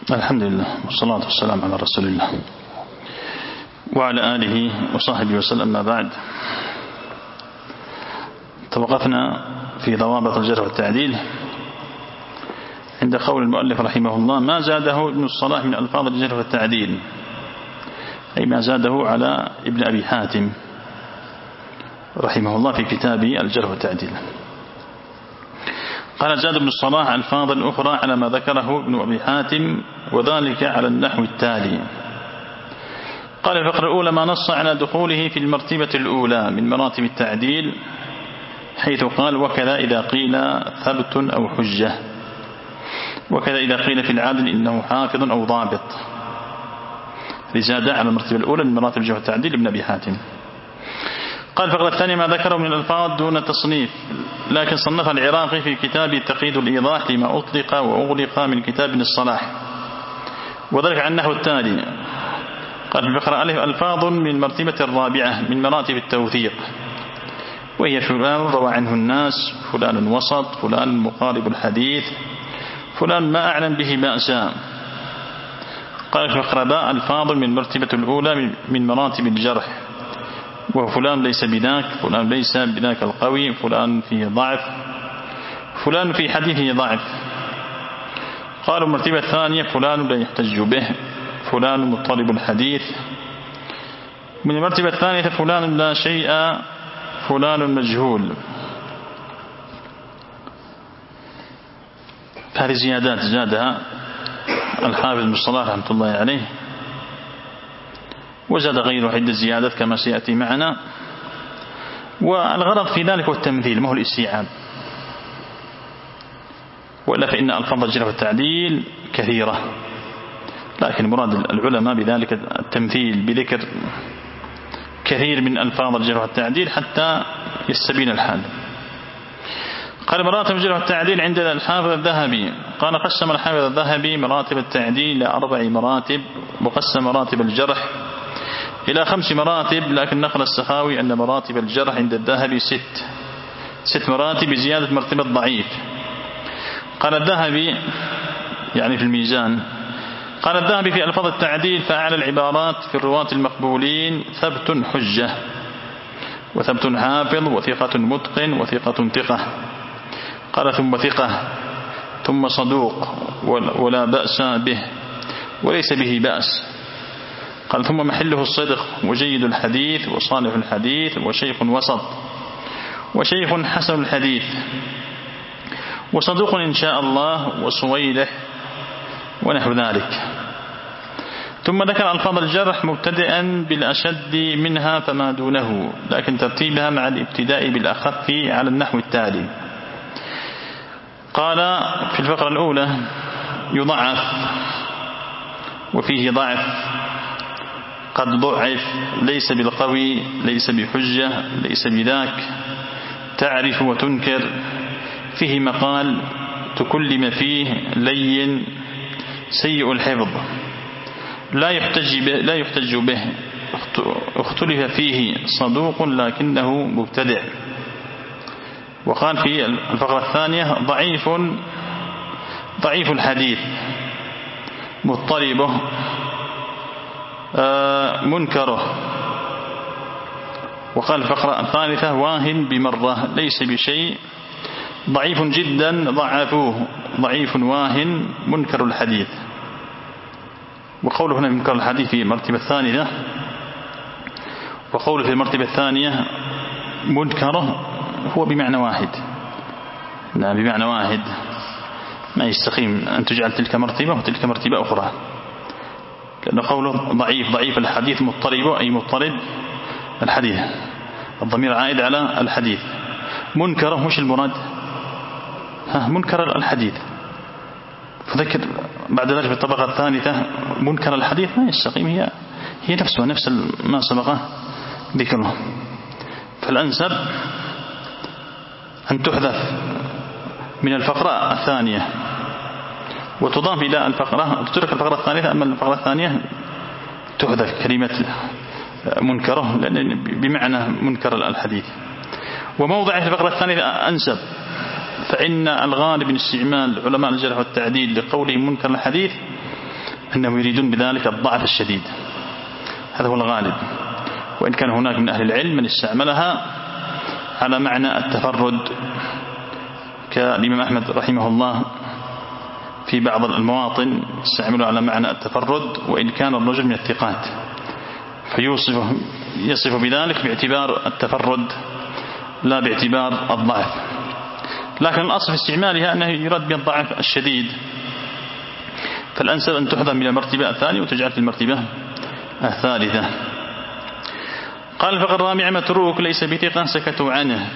الحمد لله والصلاة والسلام على رسول الله وعلى آله وصحبه وسلم. ما بعد، توقفنا في ضوابط الجرح والتعديل عند قول المؤلف رحمه الله: ما زاده ابن الصلاح من ألفاظ الجرح والتعديل، أي ما زاده على ابن أبي حاتم رحمه الله في كتابه الجرح والتعديل. قال: زاد ابن الصلاح ألفاظا أخرى على ما ذكره ابن أبي حاتم، وذلك على النحو التالي. قال: الفقرة الأولى: ما نص على دخوله في المرتبة الأولى من مراتب التعديل، حيث قال: وكذا إذا قيل ثبت أو حجة، وكذا إذا قيل في العادل إنه حافظ أو ضابط. لزاد على المرتبة الأولى من مراتب الجرح والتعديل ابن أبي حاتم. قال: الفقرة الثانية: ما ذكره من الألفاظ دون تصنيف، لكن صنف العراقي في كتاب تقييد الإيضاح لما أطلق وأغلق من كتاب ابن الصلاح، وذلك عن النحو التالي. قال في الفقرة: ألفاظ من المرتبة الرابعة من مراتب التوثيق، وهي فلان روى عنه الناس، فلان وسط، فلان مقارب الحديث، فلان ما أعلم به بأسا. قال في الفقرة باء: ألفاظ من المرتبة الأولى من مراتب الجرح، وفلان ليس بذاك، فلان ليس بذاك القوي، فلان فيه ضعف، فلان في حديثه ضعف. قالوا المرتبة الثانية: فلان لا يحتج به، فلان مضطرب الحديث. من المرتبة الثانية: فلان لا شيء، فلان مجهول. هذه زيادات زادها الحافظ بن الصلاح رحمة الله عليه، وزاد غيره عدة زيادات كما سيأتي معنا. والغرض في ذلك هو التمثيل، ما هو الاستيعاب، وإلا فإن ألفاظ الجرح والتعديل كثيرة، لكن مراد العلماء بذلك التمثيل بذكر كثير من ألفاظ الجرح والتعديل حتى يستبين الحال. قال: مراتب الجرح والتعديل عند الحافظ الذهبي. قال: قسم الحافظ الذهبي مراتب التعديل إلى 4 مراتب، وقسم مراتب الجرح إلى 5 مراتب، لكن نقل السخاوي أن مراتب الجرح عند الذهبي 6 مراتب بزيادة مرتبة ضعيف. قال الذهبي يعني في الميزان، قال الذهبي في ألفاظ التعديل: فأعلى العبارات في الرواة المقبولين ثبت حجة، وثبت حافظ، وثقة متقن، وثقة ثقة. قال: ثم ثقة، ثم صدوق ولا بأس به وليس به بأس. قال: ثم محله الصدق، وجيد الحديث، وصالح الحديث، وشيخ وسط، وشيخ حسن الحديث، وصدوق إن شاء الله، وصويلح، ونحو ذلك. ثم ذكر ألفاظ الجرح مبتدئا بالأشد منها فما دونه، لكن ترتيبها مع الابتداء بالأخف على النحو التالي. قال في الفقرة الأولى: يضعف، وفيه ضعف، قد ضعف، ليس بالقوي، ليس بحجة، ليس بذاك، تعرف وتنكر، فيه مقال، تكلم فيه، لين، سيء الحفظ، لا يحتج به، اختلف فيه، صدوق لكنه مبتدع. وقال في الفقرة الثانية: ضعيف الحديث، مضطربه، منكره. وقال الفقرة الثالثة: واهن بمرة، ليس بشيء، ضعيف جدا، ضعفوه، ضعيف واهن، منكر الحديث. وقوله هنا منكر الحديث في المرتبة الثانية، وقوله في المرتبة الثانية منكره هو بمعنى واحد، لا بمعنى واحد، ما يستقيم أن تجعل تلك مرتبة وتلك مرتبة أخرى، لأن قوله ضعيف الحديث، مضطربه أي مضطرب الحديث، الضمير عائد على الحديث. منكره مش المراد، منكر الحديث، فذكر بعد ذلك في الطبقة الثالثة منكر الحديث، ما يستقيم، هي نفسها نفس ما سبقه ذكره. فالأنسب أن تحذف من الفقرة الثانية وتضاف إلى الفقرة، تترك الفقرة الثالثة، أما الفقرة الثانية تحذف كلمة منكره لأن بمعنى منكر الحديث. وموضع في الفقرة الثانية أنسب، فإن الغالب من استعمال علماء الجرح والتعديل لقوله منكر الحديث أنه يريدون بذلك الضعف الشديد، هذا هو الغالب، وإن كان هناك من أهل العلم من استعملها على معنى التفرد كالإمام أحمد رحمه الله في بعض المواطن استعملوا على معنى التفرد، وإن كان الرجل من الثقات فيصف بذلك باعتبار التفرد لا باعتبار الضعف، لكن الأصل في استعمالها أنه يراد بالضعف الشديد، فالأنسب أن تحذف من المرتبة الثانية وتجعل في المرتبة الثالثة. قال الفقرة الرابعة متروك ليس بثقة سكتوا عنه،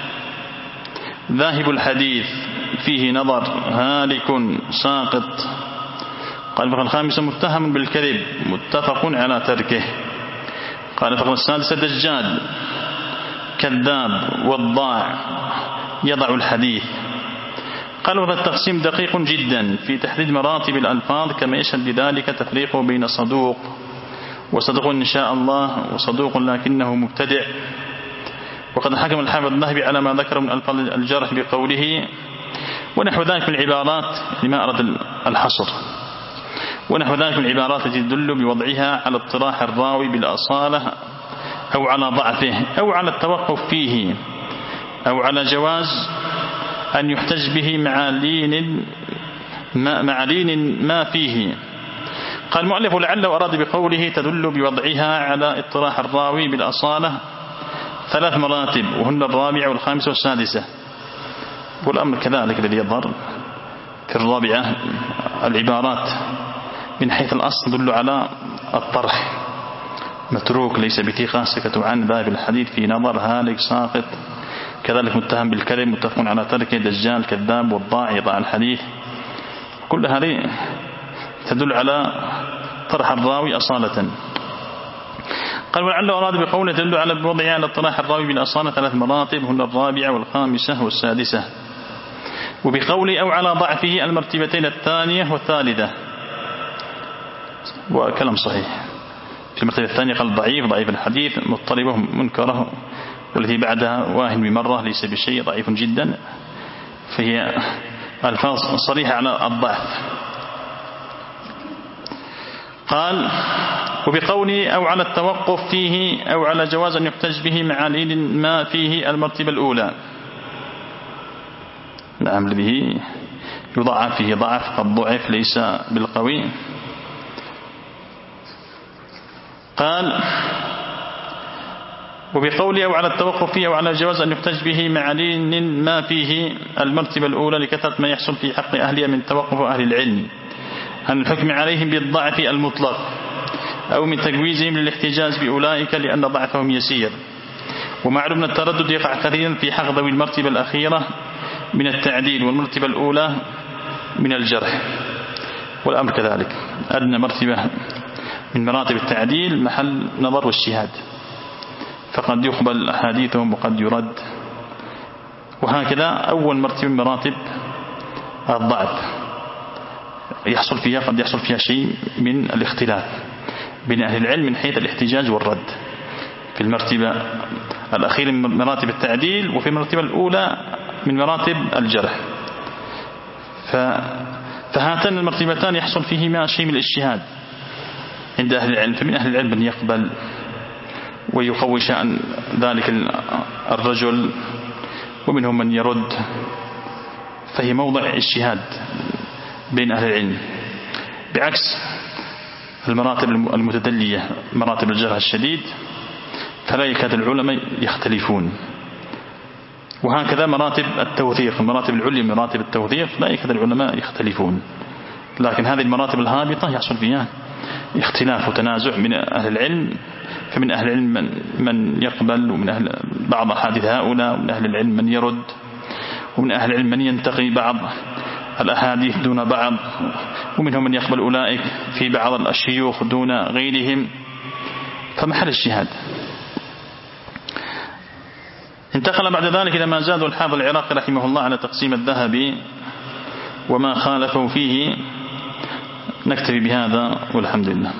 ذاهب الحديث فيه نظر هالك ساقط. قال الفقرة الخامسة متهم بالكذب متفق على تركه. قال الفقرة السادسة دجال كذاب وضاع يضع الحديث. قال وهذا التقسيم دقيق جدا في تحديد مراتب الألفاظ، كما يشهد بذلك تفريقه بين صدوق وصدوق إن شاء الله وصدوق لكنه مبتدع. وقد حكم الحافظ الذهبي على ما ذكر من ألفاظ الجرح بقوله ونحو ذلك من العبارات، لما أرد الحصر، ونحو ذلك من العبارات التي تدل بوضعها على اطراح الراوي بالأصالة أو على ضعفه أو على التوقف فيه أو على جواز أن يحتج به مع لين ما فيه. قال المؤلف لعله أراد بقوله تدل بوضعها على اطراح الراوي بالأصالة 3 مراتب، وهن الرابعة والخامسة والسادسة، والأمر كذلك الذي يظهر في الرابعة العبارات من حيث الأصل تدل على الطرح، متروك ليس بثقة سكتوا عن باب الحديث في نظر هالك ساقط، كذلك متهم بالكذب متفق على تركه، دجال كذاب والضاع يضع الحديث، كل هذه تدل على طرح الراوي أصالة. قال ولعله أراد بقوله تدل على بوضعها على طرح الراوي بالأصالة 3 مراتب، هن الرابعة والخامسة والسادسة، وبقوله أو على ضعفه المرتبتين الثانية والثالثة، وكلام صحيح. في المرتبة الثانية قال ضعيف الحديث مضطربه منكره، والذي بعدها واهن بمرة ليس بشيء ضعيف جدا، فهي ألفاظ صريحة على الضعف. قال وبقوله أو على التوقف فيه أو على جواز أن يحتج به مع لين ما فيه المرتبة الأولى، نعم الذي يضعف فيه ضعف قد ضعف ليس بالقوي. قال وبقوله أو على التوقف فيه أو على جواز أن يحتج به مع لين ما فيه المرتبة الأولى لكثرة ما يحصل في حق أهلها من توقف أهل العلم عن الحكم عليهم بالضعف المطلق أو من تجويزهم للاحتجاج بأولئك لأن ضعفهم يسير. ومعلوم أن التردد يقع كثيرا في حق ذوي المرتبة الأخيرة من التعديل والمرتبة الأولى من الجرح، والأمر كذلك، أدنى مرتبة من مراتب التعديل محل نظر واجتهاد، فقد يقبل أحاديثهم وقد يرد، وهكذا أول مرتبة من مراتب الضعف قد يحصل فيها شيء من الاختلاف بين أهل العلم من حيث الاحتجاج والرد في المرتبة الأخيرة من مراتب التعديل، وفي المرتبة الأولى من مراتب الجرح. فهاتان المرتبتان يحصل فيهما شيء من الاجتهاد عند أهل العلم، فمن أهل العلم من يقبل ويقوي شأن ذلك الرجل، ومنهم من يرد، فهي موضع اجتهاد بين أهل العلم، بعكس المراتب المتدلية مراتب الجرح الشديد فلا يكاد العلماء يختلفون. وهكذا مراتب التوثيق، المراتب العليا من مراتب التوثيق لا يكاد العلماء يختلفون، لكن هذه المراتب الهابطة يحصل فيها اختلاف وتنازع من أهل العلم، فمن أهل العلم من يقبل، ومن أهل بعض أحاديث هؤلاء، ومن أهل العلم من يرد، ومن أهل العلم من ينتقي بعض الأحاديث دون بعض، ومنهم من يقبل أولئك في بعض الشيوخ دون غيرهم، فمحل اجتهاد. انتقل بعد ذلك إلى ما زاد الحافظ العراقي رحمه الله على تقسيم الذهبي وما خالفه فيه. نكتفي بهذا والحمد لله.